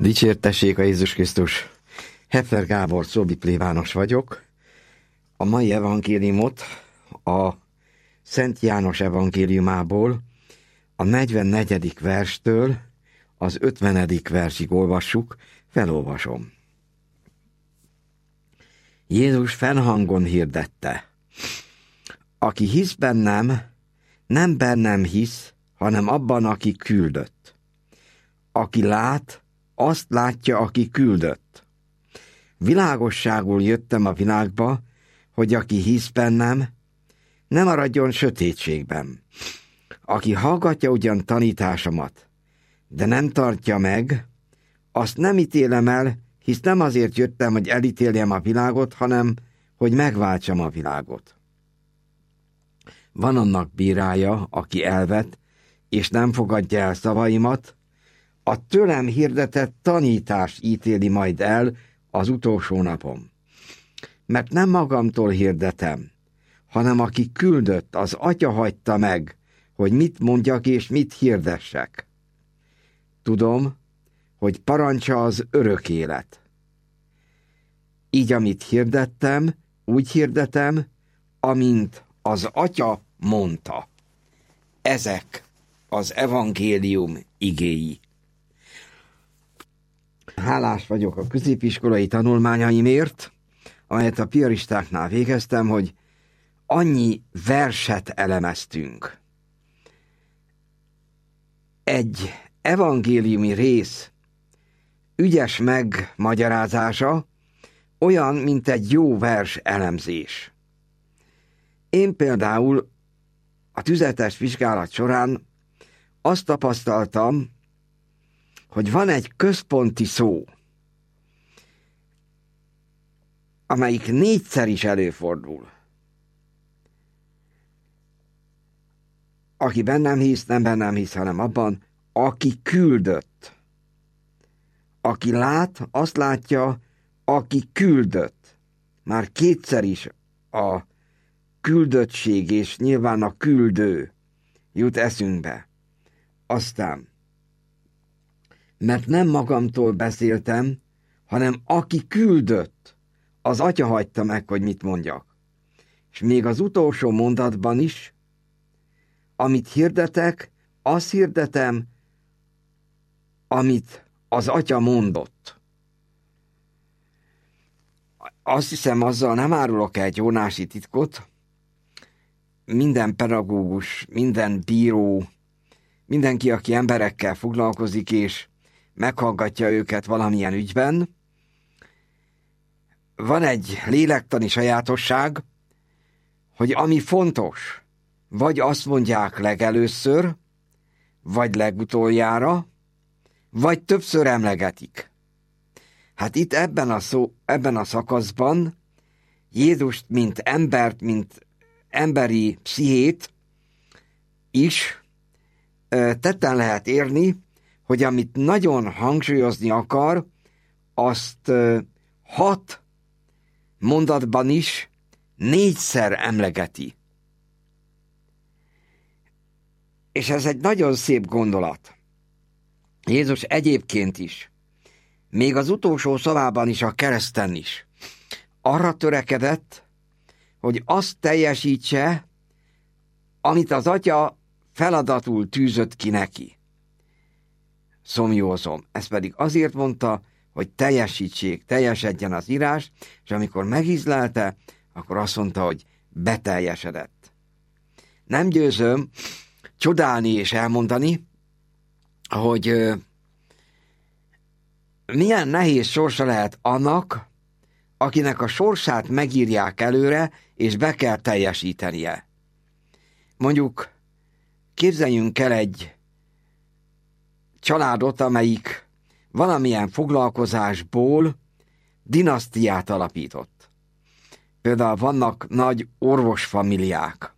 Dicsértessék a Jézus Krisztus! Hefner Gábor, Szóbi plébános vagyok. A mai evangéliumot a Szent János evangéliumából a 44. verstől az 50. versig olvassuk, felolvasom. Jézus fennhangon hirdette: aki hisz bennem, nem bennem hisz, hanem abban, aki küldött. Aki lát, azt látja, aki küldött. Világosságul jöttem a világba, hogy aki hisz bennem, ne maradjon sötétségben. Aki hallgatja ugyan tanításomat, de nem tartja meg, azt nem ítélem el, hisz nem azért jöttem, hogy elítéljem a világot, hanem hogy megváltsam a világot. Van annak bírája, aki elvet, és nem fogadja el szavaimat, a tőlem hirdetett tanítást ítéli majd el az utolsó napon. Mert nem magamtól hirdetem, hanem aki küldött, az Atya hagyta meg, hogy mit mondjak és mit hirdessek. Tudom, hogy parancsa az örök élet. Így, amit hirdettem, úgy hirdetem, amint az Atya mondta. Ezek az evangélium igéi. Hálás vagyok a középiskolai tanulmányaimért, amelyet a piaristáknál végeztem, hogy annyi verset elemeztünk. Egy evangéliumi rész ügyes megmagyarázása olyan, mint egy jó vers elemzés. Én például a tüzetes vizsgálat során azt tapasztaltam, hogy van egy központi szó, amelyik 4-szer is előfordul. Aki bennem hisz, nem bennem hisz, hanem abban, aki küldött. Aki lát, azt látja, aki küldött. Már 2-szer is a küldöttség és nyilván a küldő jut eszünkbe. Aztán, mert nem magamtól beszéltem, hanem aki küldött, az Atya hagyta meg, hogy mit mondjak. És még az utolsó mondatban is, amit hirdetek, azt hirdetem, amit az Atya mondott. Azt hiszem, azzal nem árulok egy óriási titkot. Minden pedagógus, minden bíró, mindenki, aki emberekkel foglalkozik, és meghallgatja őket valamilyen ügyben, van egy lélektani sajátosság, hogy ami fontos, vagy azt mondják legelőször, vagy legutoljára, vagy többször emlegetik. Hát itt ebben a szakaszban Jézust, mint embert, mint emberi pszichét is tetten lehet érni, hogy amit nagyon hangsúlyozni akar, azt 6 mondatban is 4-szer emlegeti. És ez egy nagyon szép gondolat. Jézus egyébként is, még az utolsó szavában is, a kereszten is, arra törekedett, hogy azt teljesítse, amit az Atya feladatul tűzött ki neki. Szomjózom. Ez pedig azért mondta, hogy teljesedjen az írás, és amikor megízlelte, akkor azt mondta, hogy beteljesedett. Nem győzöm csodálni és elmondani, hogy milyen nehéz sorsa lehet annak, akinek a sorsát megírják előre, és be kell teljesítenie. Mondjuk képzeljünk el egy családot, amelyik valamilyen foglalkozásból dinasztiát alapított. Például vannak nagy orvosfamiliák.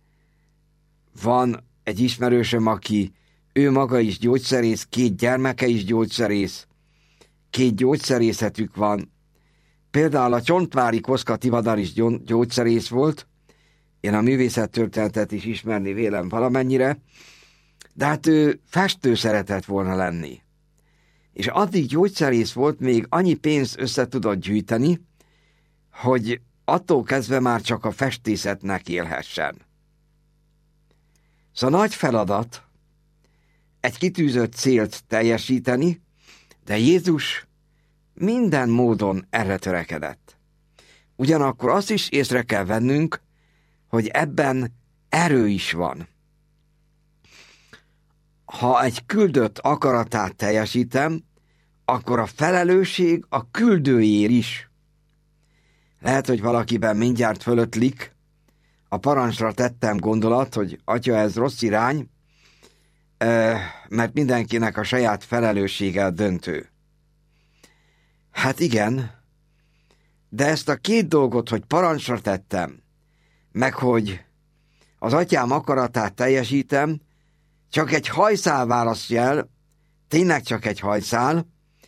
Van egy ismerősöm, aki ő maga is gyógyszerész, 2 gyermeke is gyógyszerész, 2 gyógyszerészetük van. Például a Csontvári Koszka Tivadar is gyógyszerész volt, én a művészettörténetet is ismerni vélem valamennyire, de hát ő festő szeretett volna lenni. és addig gyógyszerész volt, még annyi pénzt össze tudott gyűjteni, hogy attól kezdve már csak a festészetnek élhessen. Szóval nagy feladat egy kitűzött célt teljesíteni, de Jézus minden módon erre törekedett. Ugyanakkor azt is észre kell vennünk, hogy ebben erő is van. Ha egy küldött akaratát teljesítem, akkor a felelősség a küldőjér is. Lehet, hogy valakiben mindjárt fölötlik, a parancsra tettem gondolat, hogy atya, ez rossz irány, mert mindenkinek a saját felelőssége döntő. Hát igen, de ezt a két dolgot, hogy parancsra tettem, meg hogy az atyám akaratát teljesítem, csak egy hajszál választja el, tényleg csak egy hajszál,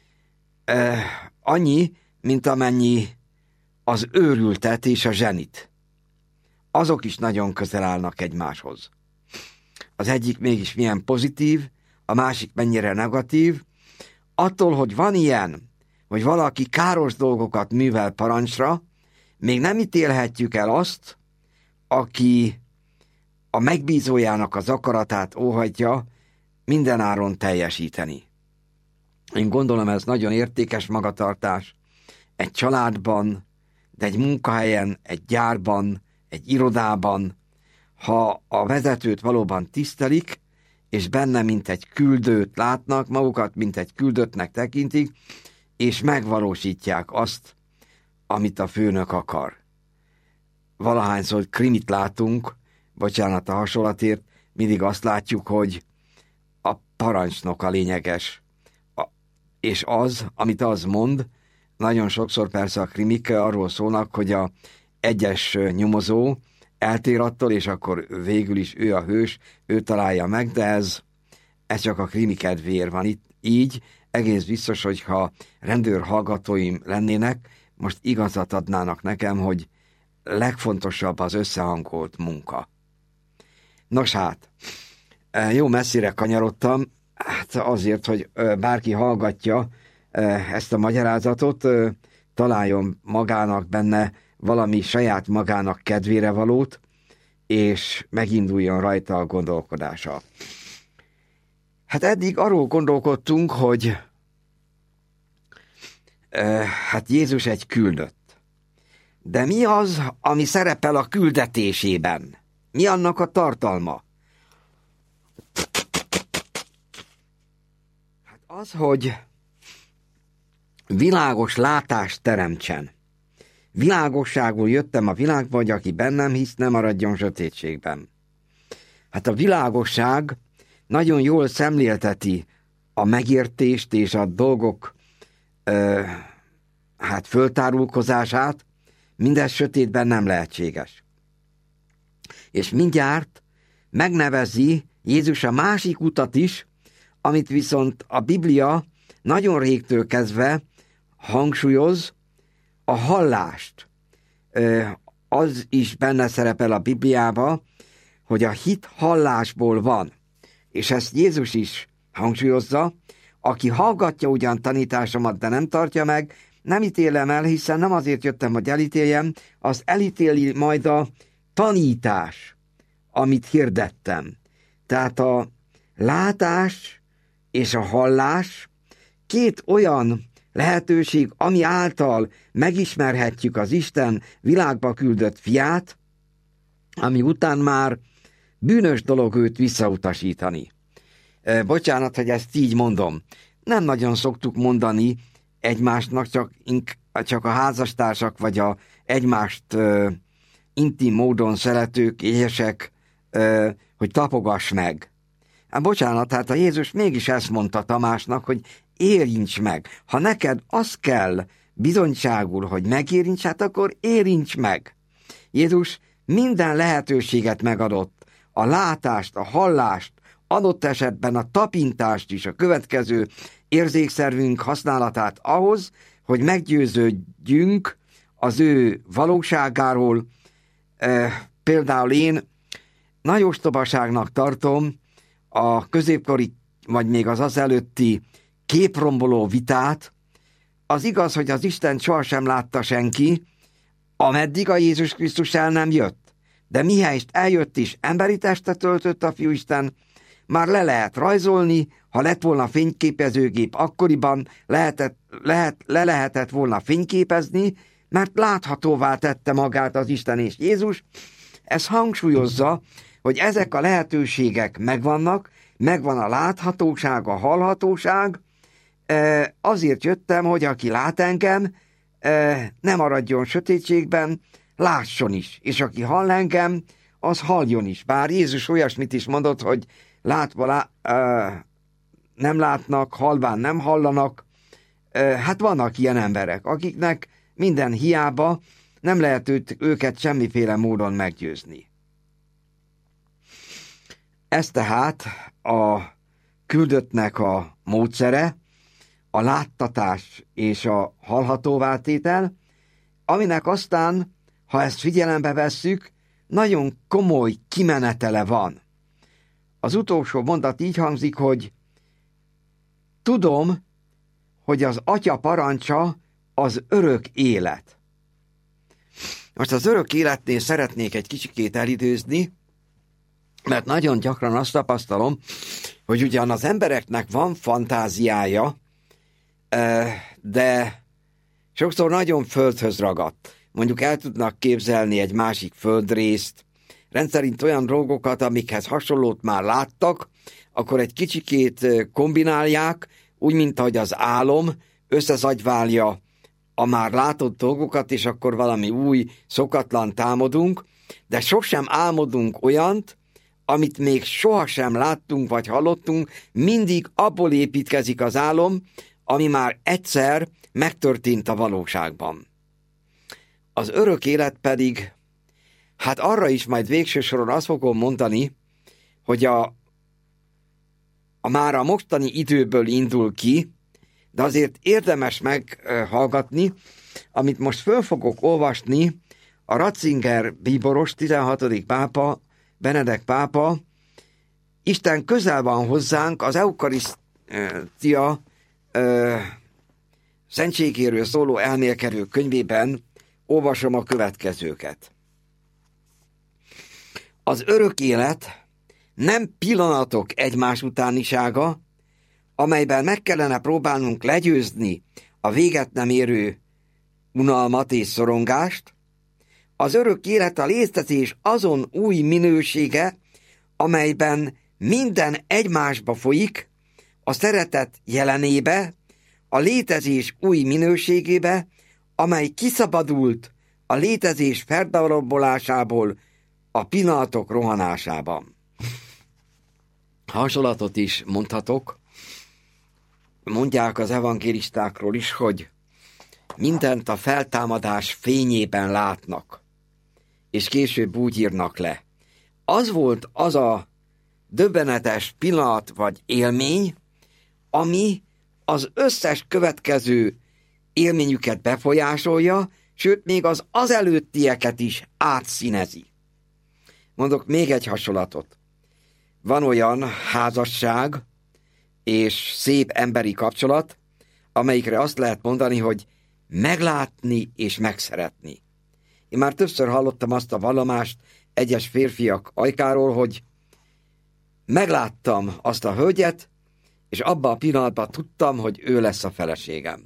annyi, mint amennyi az őrültet és a zsenit. Azok is nagyon közel állnak egymáshoz. Az egyik mégis milyen pozitív, a másik mennyire negatív. Attól, hogy van ilyen, hogy valaki káros dolgokat művel parancsra, még nem ítélhetjük el azt, aki a megbízójának az akaratát óhajtja mindenáron teljesíteni. Én gondolom, ez nagyon értékes magatartás egy családban, de egy munkahelyen, egy gyárban, egy irodában, ha a vezetőt valóban tisztelik, és benne mint egy küldőt látnak, magukat mint egy küldöttnek tekintik, és megvalósítják azt, amit a főnök akar. Valahányszor krimit látunk, bocsánat a hasonlatért, mindig azt látjuk, hogy a parancsnok a lényeges. És az, amit az mond, nagyon sokszor persze a krimik arról szólnak, hogy a egyes nyomozó eltér attól, és akkor végül is ő a hős, ő találja meg, de ez csak a krimi kedvéért van itt. Így egész biztos, hogyha rendőr hallgatóim lennének, most igazat adnának nekem, hogy legfontosabb az összehangolt munka. Nos hát, jó messzire kanyarodtam, hát azért, hogy bárki hallgatja ezt a magyarázatot, találjon magának benne valami saját magának kedvére valót, és meginduljon rajta a gondolkodása. Hát eddig arról gondolkodtunk, hogy hát Jézus egy küldött. De mi az, ami szerepel a küldetésében? Mi annak a tartalma? Hát az, hogy világos látást teremtsen. Világosságul jöttem a világba, hogy aki bennem hisz, ne maradjon sötétségben. Hát a világosság nagyon jól szemlélteti a megértést és a dolgok föltárulkozását, mindez sötétben nem lehetséges. És mindjárt megnevezi Jézus a másik utat is, amit viszont a Biblia nagyon régtől kezdve hangsúlyoz, a hallást. Az is benne szerepel a Bibliába, hogy a hit hallásból van. És ezt Jézus is hangsúlyozza, aki hallgatja ugyan tanításomat, de nem tartja meg, nem ítélem el, hiszen nem azért jöttem, hogy elítéljem, az elítéli majd a tanítás, amit hirdettem. Tehát a látás és a hallás két olyan lehetőség, ami által megismerhetjük az Isten világba küldött fiát, ami után már bűnös dolog őt visszautasítani. Bocsánat, hogy ezt így mondom. Nem nagyon szoktuk mondani egymásnak, csak a házastársak vagy a egymást intim módon szeretők, éhesek, hogy tapogass meg. Hát bocsánat, hát a Jézus mégis ezt mondta Tamásnak, hogy érints meg. Ha neked az kell bizonyságul, hogy megérints, hát akkor érints meg. Jézus minden lehetőséget megadott, a látást, a hallást, adott esetben a tapintást is, a következő érzékszervünk használatát ahhoz, hogy meggyőződjünk az ő valóságáról. Például én nagy ostobaságnak tartom a középkori, vagy még az előtti képromboló vitát. Az igaz, hogy az Isten sohasem látta senki, ameddig a Jézus Krisztus el nem jött. De mihelyest eljött is, emberi testet öltött a Fiúisten, már le lehet rajzolni, ha lett volna fényképezőgép, akkoriban le lehetett volna fényképezni, mert láthatóvá tette magát az Isten és Jézus. Ez hangsúlyozza, hogy ezek a lehetőségek megvannak, megvan a láthatóság, a hallhatóság. Azért jöttem, hogy aki lát engem, ne maradjon sötétségben, lásson is, és aki hall engem, az halljon is. Bár Jézus olyasmit is mondott, hogy látva nem látnak, hallván nem hallanak. Hát vannak ilyen emberek, akiknek minden hiába nem lehet őket semmiféle módon meggyőzni. Ez tehát a küldöttnek a módszere, a láttatás és a hallhatóvá tétel, aminek aztán, ha ezt figyelembe vesszük, nagyon komoly kimenetele van. Az utolsó mondat így hangzik, hogy tudom, hogy az Atya parancsa az örök élet. Most az örök életnél szeretnék egy kicsikét elidőzni, mert nagyon gyakran azt tapasztalom, hogy ugyan az embereknek van fantáziája, de sokszor nagyon földhöz ragadt. Mondjuk el tudnak képzelni egy másik földrészt, rendszerint olyan dolgokat, amikhez hasonlót már láttak, akkor egy kicsikét kombinálják, úgy, mint ahogy az álom összezagyválja a már látott dolgokat, és akkor valami új, szokatlan támadunk, de sosem álmodunk olyant, amit még sohasem láttunk vagy hallottunk, mindig abból építkezik az álom, ami már egyszer megtörtént a valóságban. Az örök élet pedig, hát arra is majd végső soron azt fogom mondani, hogy már a mostani időből indul ki, de azért érdemes meghallgatni, amit most föl fogok olvasni, a Ratzinger bíboros 16. pápa, Benedek pápa, Isten közel van hozzánk, az eukarisztia szentségéről szóló elmélkedő könyvében olvasom a következőket. Az örök élet nem pillanatok egymás utánisága, amelyben meg kellene próbálnunk legyőzni a véget nem érő unalmat és szorongást. Az örök élet a létezés azon új minősége, amelyben minden egymásba folyik, a szeretet jelenébe, a létezés új minőségébe, amely kiszabadult a létezés feldarabolásából a pillanatok rohanásában. Hasonlatot is mondhatok. Mondják az evangélistákról is, hogy mindent a feltámadás fényében látnak, és később úgy írnak le. Az volt az a döbbenetes pillanat vagy élmény, ami az összes következő élményüket befolyásolja, sőt, még az előttieket is átszínezi. Mondok még egy hasonlatot. Van olyan házasság és szép emberi kapcsolat, amelyikre azt lehet mondani, hogy meglátni és megszeretni. Én már többször hallottam azt a vallomást egyes férfiak ajkáról, hogy megláttam azt a hölgyet, és abban a pillanatban tudtam, hogy ő lesz a feleségem.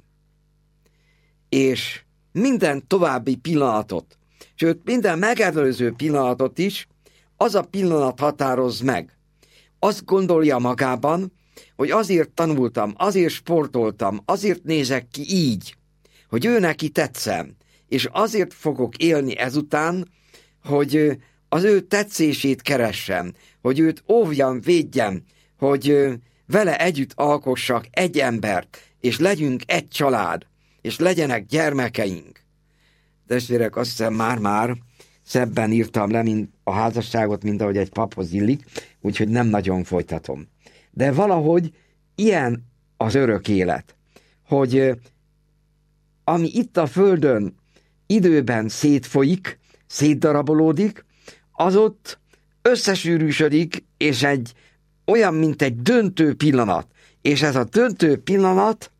És minden további pillanatot, sőt minden megelőző pillanatot is az a pillanat határoz meg. Azt gondolja magában, hogy azért tanultam, azért sportoltam, azért nézek ki így, hogy ő neki tetszem, és azért fogok élni ezután, hogy az ő tetszését keressem, hogy őt óvjam, védjem, hogy vele együtt alkossak egy embert, és legyünk egy család, és legyenek gyermekeink. Testvérek, azt hiszem már szebben írtam le mint a házasságot, mint ahogy egy paphoz illik, úgyhogy nem nagyon folytatom. De valahogy ilyen az örök élet, hogy ami itt a földön időben szétfolyik, szétdarabolódik, az ott összesűrűsödik, és olyan, mint egy döntő pillanat, És ez a döntő pillanat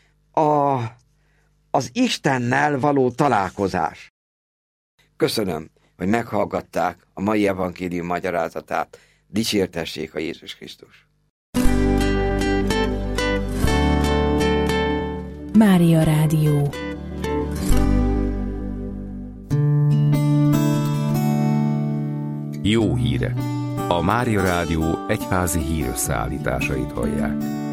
az Istennel való találkozás. Köszönöm, hogy meghallgatták a mai evangélium magyarázatát. Dicsértessék a Jézus Krisztus! Mária Rádió. Jó hírek! A Mária Rádió egyházi hírösszeállításait hallják.